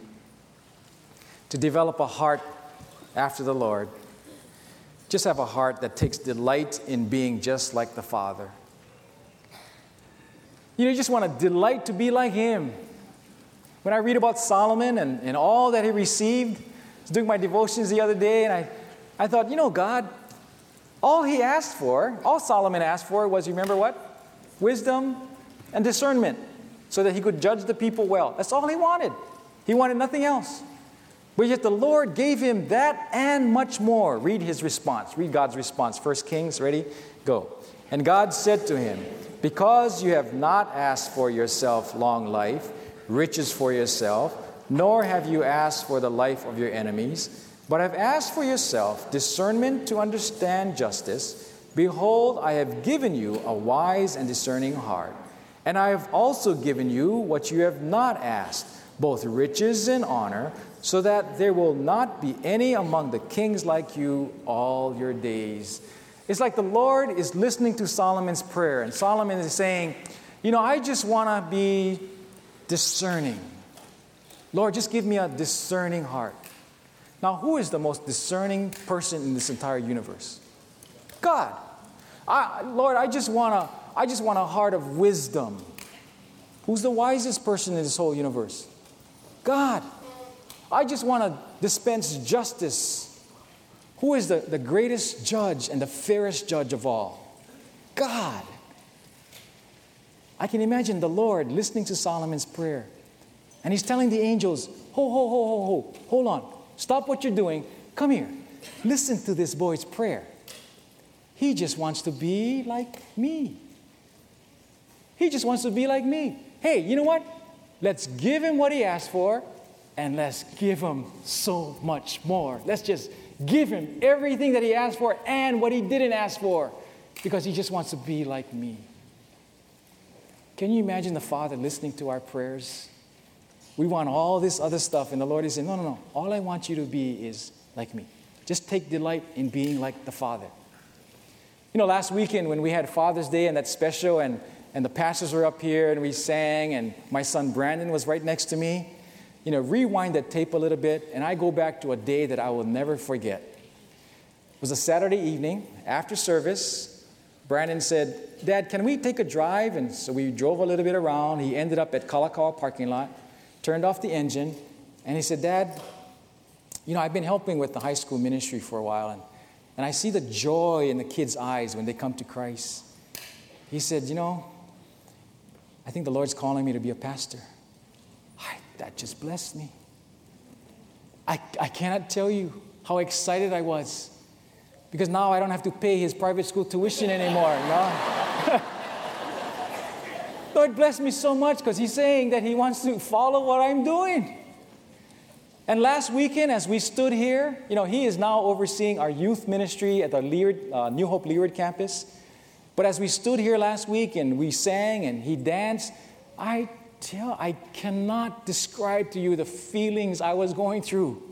to develop a heart after the Lord, just have a heart that takes delight in being just like the Father. You know, you just want to delight to be like Him. When I read about Solomon and, and all that he received, I was doing my devotions the other day, and I, I thought, you know, God, all he asked for, all Solomon asked for was, you remember what? Wisdom and discernment, so that he could judge the people well. That's all he wanted. He wanted nothing else. But yet the Lord gave him that and much more. Read his response. Read God's response. First Kings, ready? Go. And God said to him, because you have not asked for yourself long life, riches for yourself, nor have you asked for the life of your enemies, But I've asked for yourself discernment to understand justice. Behold, I have given you a wise and discerning heart. And I have also given you what you have not asked, both riches and honor, so that there will not be any among the kings like you all your days. It's like the Lord is listening to Solomon's prayer, and Solomon is saying, you know, I just want to be discerning. Lord, just give me a discerning heart. Now, who is the most discerning person in this entire universe? God. I, Lord, I just want a, I just want a heart of wisdom. Who's the wisest person in this whole universe? God. I just want to dispense justice. Who is the, the greatest judge and the fairest judge of all? God. I can imagine the Lord listening to Solomon's prayer. And he's telling the angels, ho, ho, ho, ho, ho, hold on. Stop what you're doing. Come here. Listen to this boy's prayer. He just wants to be like me. He just wants to be like me. Hey, you know what? Let's give him what he asked for, and let's give him so much more. Let's just give him everything that he asked for and what he didn't ask for, because he just wants to be like me. Can you imagine the Father listening to our prayers? We want all this other stuff, and the Lord is saying, no, no, no. All I want you to be is like me. Just take delight in being like the Father. You know, last weekend when we had Father's Day and that special, and, and the pastors were up here and we sang, and my son Brandon was right next to me. You know, rewind that tape a little bit, and I go back to a day that I will never forget. It was a Saturday evening after service. Brandon said, Dad, can we take a drive? And so we drove a little bit around. He ended up at Kalakaua parking lot, turned off the engine, and he said, Dad, you know, I've been helping with the high school ministry for a while, and, and I see the joy in the kids' eyes when they come to Christ. He said, you know, I think the Lord's calling me to be a pastor. I, that just blessed me. I, I cannot tell you how excited I was, because now I don't have to pay his private school tuition anymore. No? Lord blessed me so much because he's saying that he wants to follow what I'm doing. And last weekend, as we stood here, you know, he is now overseeing our youth ministry at the Leeward, uh, New Hope Leeward campus. But as we stood here last week and we sang and he danced, I tell, I cannot describe to you the feelings I was going through.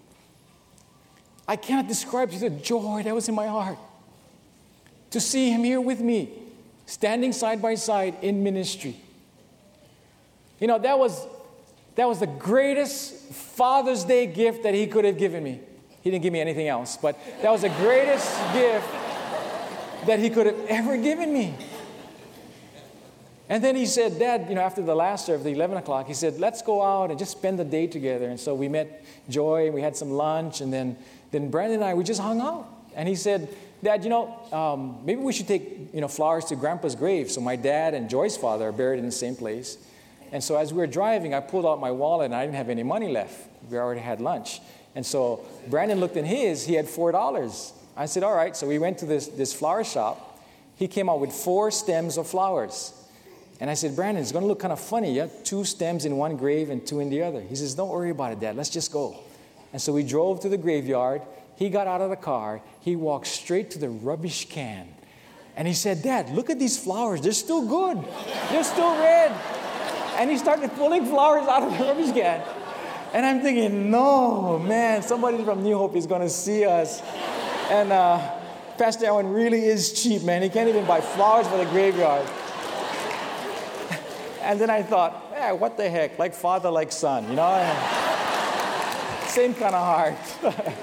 I cannot describe to you the joy that was in my heart to see him here with me, standing side by side in ministry. You know, that was that was the greatest Father's Day gift that he could have given me. He didn't give me anything else, but that was the greatest gift that he could have ever given me. And then he said, Dad, you know, after the last service, the eleven o'clock, he said, let's go out and just spend the day together. And so we met Joy, and we had some lunch, and then, then Brandon and I, we just hung out. And he said, Dad, you know, um, maybe we should take, you know, flowers to Grandpa's grave. So my dad and Joy's father are buried in the same place. And so as we were driving, I pulled out my wallet, and I didn't have any money left. We already had lunch. And so Brandon looked in his, he had four dollars. I said, all right. So we went to this, this flower shop. He came out with four stems of flowers. And I said, Brandon, it's going to look kind of funny. You have two stems in one grave and two in the other. He says, don't worry about it, Dad. Let's just go. And so we drove to the graveyard. He got out of the car. He walked straight to the rubbish can. And he said, Dad, look at these flowers. They're still good. They're still red. And he started pulling flowers out of the rubbish can. And I'm thinking, no, man, somebody from New Hope is going to see us. And uh, Pastor Owen really is cheap, man. He can't even buy flowers for the graveyard. And then I thought, eh, what the heck? Like father, like son, you know? Same kind of heart.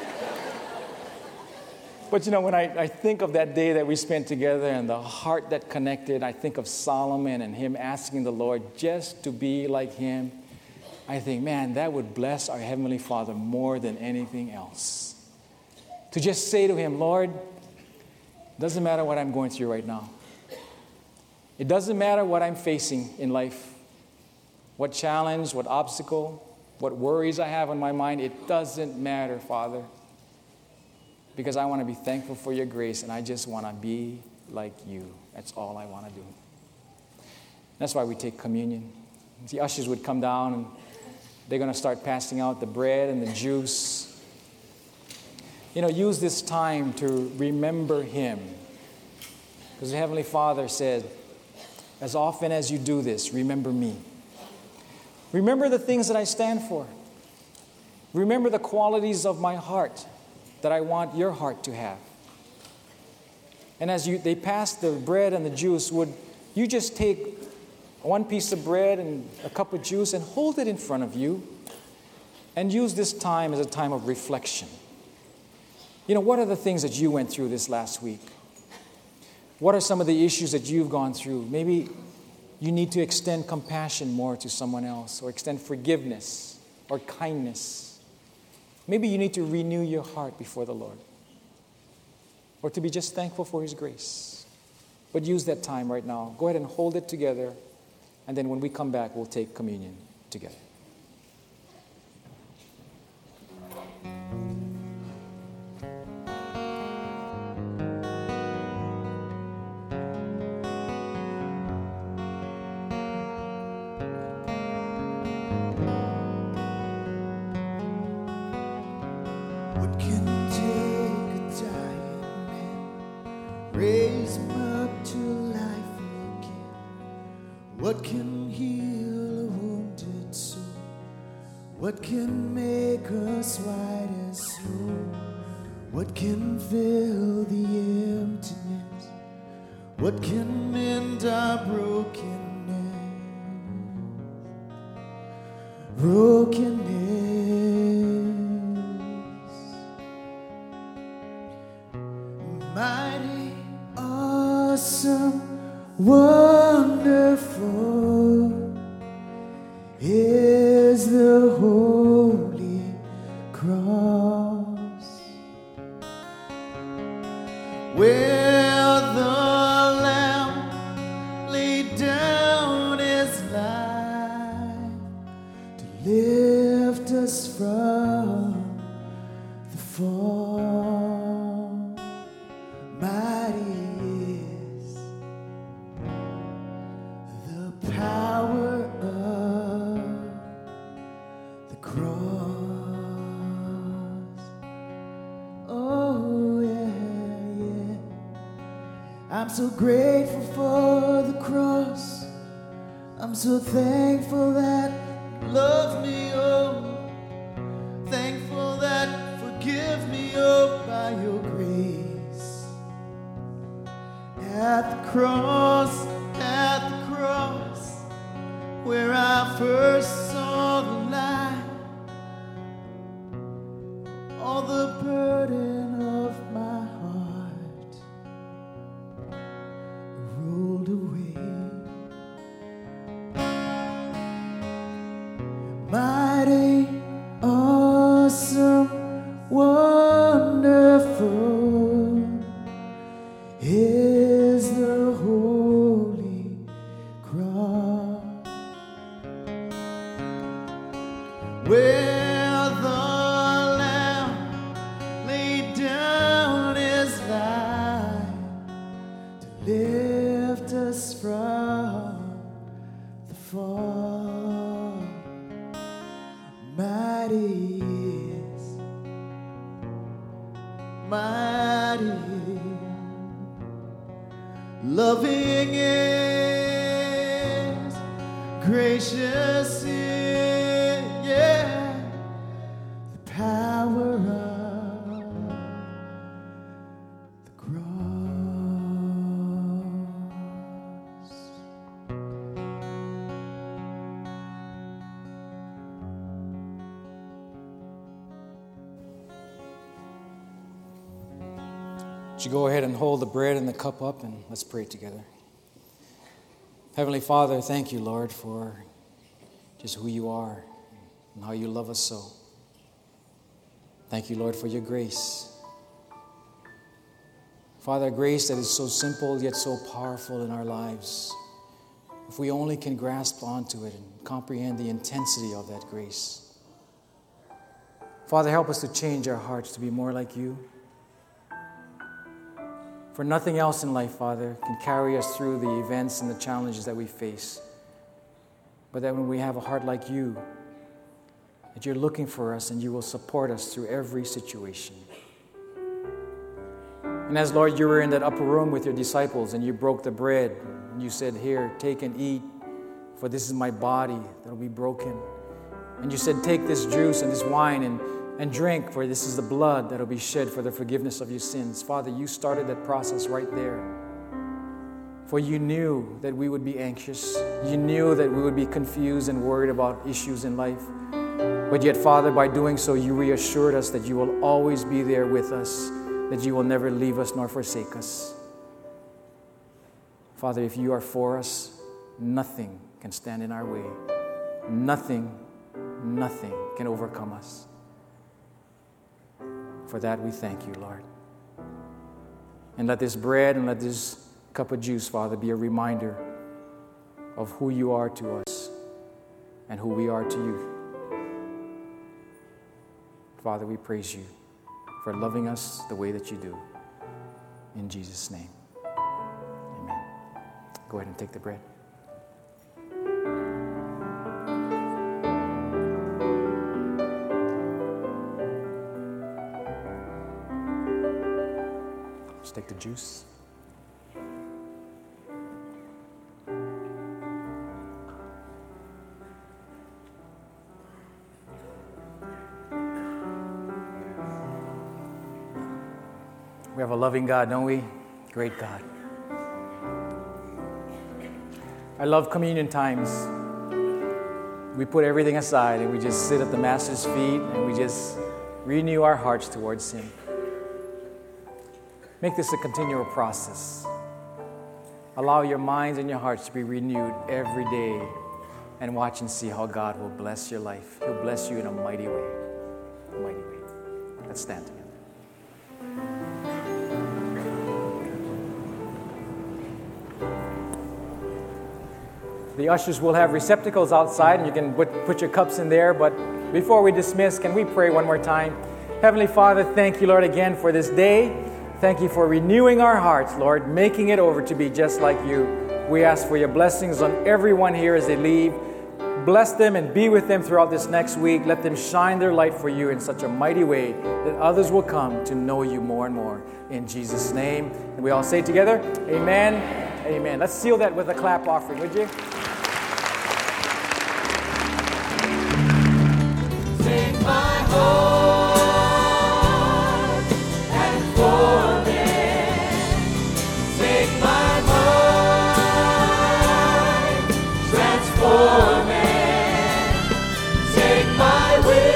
But, you know, when I, I think of that day that we spent together and the heart that connected, I think of Solomon and him asking the Lord just to be like him. I think, man, that would bless our Heavenly Father more than anything else. To just say to him, Lord, doesn't matter what I'm going through right now. It doesn't matter what I'm facing in life, what challenge, what obstacle, what worries I have on my mind. It doesn't matter, Father, because I want to be thankful for your grace, and I just want to be like you. That's all I want to do. That's why we take communion. The ushers would come down, and they're going to start passing out the bread and the juice. you know, use this time to remember Him. Because the Heavenly Father said, as often as you do this, remember me. Remember the things that I stand for. Remember the qualities of my heart that I want your heart to have. And as you, they pass the bread and the juice, would you just take one piece of bread and a cup of juice and hold it in front of you and use this time as a time of reflection. You know, what are the things that you went through this last week? What are some of the issues that you've gone through? Maybe you need to extend compassion more to someone else, or extend forgiveness or kindness. Maybe you need to renew your heart before the Lord, or to be just thankful for His grace. But use that time right now. Go ahead and hold it together, and then when we come back, we'll take communion together. What can heal a wounded soul? What can make us white as snow? What can fill the emptiness? What can mend our brokenness? Brokenness. Mighty, awesome, wonderful is the holy cross, where the Lamb laid down His life to lift us from the fall. Mighty is the power of the cross. Oh yeah, yeah. I'm so grateful for the cross. I'm so thankful that you love me, oh. Thankful that you forgive me, oh, by your grace. At the cross, at the cross, where I first saw the light, all the burden of my heart rolled away. Mighty, awesome, wonderful is the holy cross, where the Lamb laid down His life to lift us from the fall. Mighty is, mighty loving is, gracious is, yeah, the power of the cross. Would you go ahead and hold the bread and the cup up, and let's pray together. Heavenly Father, thank you, Lord, for just who you are and how you love us so. Thank you, Lord, for your grace. Father, grace that is so simple yet so powerful in our lives. If we only can grasp onto it and comprehend the intensity of that grace. Father, help us to change our hearts to be more like you. For nothing else in life, Father, can carry us through the events and the challenges that we face. But that when we have a heart like you, that you're looking for us and you will support us through every situation. And as, Lord, you were in that upper room with your disciples and you broke the bread and you said, here, take and eat, for this is my body that will be broken. And you said, take this juice and this wine and, and drink, for this is the blood that will be shed for the forgiveness of your sins. Father, you started that process right there. For you knew that we would be anxious. You knew that we would be confused and worried about issues in life. But yet, Father, by doing so, you reassured us that you will always be there with us, that you will never leave us nor forsake us. Father, if you are for us, nothing can stand in our way. Nothing, nothing can overcome us. For that we thank you, Lord. And let this bread and let this cup of juice, Father, be a reminder of who you are to us and who we are to you. Father, we praise you for loving us the way that you do. In Jesus' name, amen. Go ahead and take the bread. Let's take the juice. We have a loving God, don't we? Great God. I love communion times. We put everything aside and we just sit at the Master's feet and we just renew our hearts towards Him. Make this a continual process. Allow your minds and your hearts to be renewed every day and watch and see how God will bless your life. He'll bless you in a mighty way. A mighty way. Let's stand together. The ushers will have receptacles outside and you can put, put your cups in there. But before we dismiss, can we pray one more time? Heavenly Father, thank you, Lord, again for this day. Thank you for renewing our hearts, Lord, making it over to be just like you. We ask for your blessings on everyone here as they leave. Bless them and be with them throughout this next week. Let them shine their light for you in such a mighty way that others will come to know you more and more. In Jesus' name. And we all say together, amen, amen. Let's seal that with a clap offering, would you? Take my heart and form it. Take my mind, transform it. Take my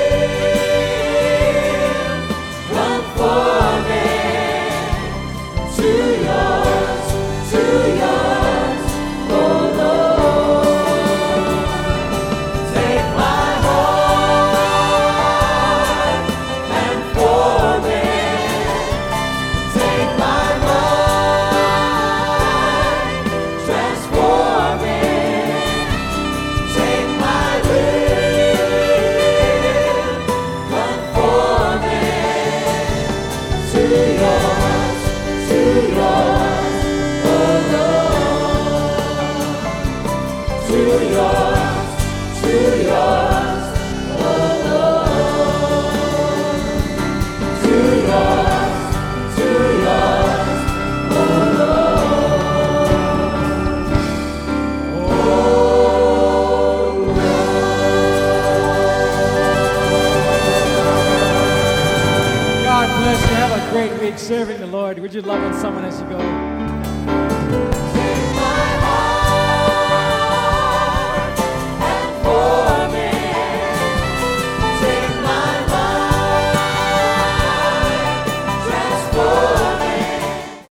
will, conform it to yours, to yours, oh Lord. Take my heart and form it. Take my mind, transform it. Take my will, conform it to yours, to yours, oh Lord. To yours, to yours, oh Lord. To yours, to yours, oh Lord. Oh God bless you. Have a great week serving the Lord. Would you love on someone as you go?